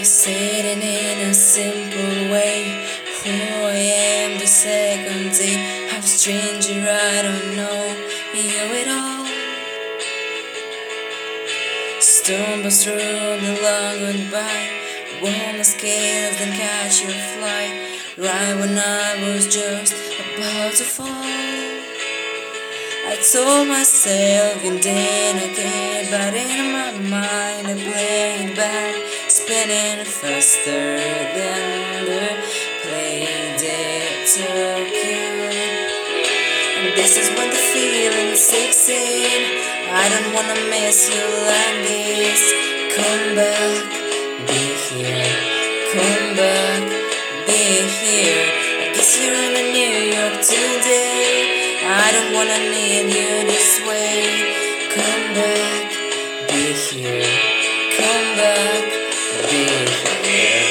Sitting in a simple way, who I am the second day. I'm a stranger, I don't know you at all. Stumble through the long goodbye, won the scales and catch your flight. Right when I was just about to fall, I told myself and then again, but in my mind I played back, spinning faster than the plane that took you. And this is when the feeling sinks in. I don't wanna miss you like this. Come back, be here. Come back, be here. I guess you're in New York today. I don't wanna need you this way. Come back, be here. Come back.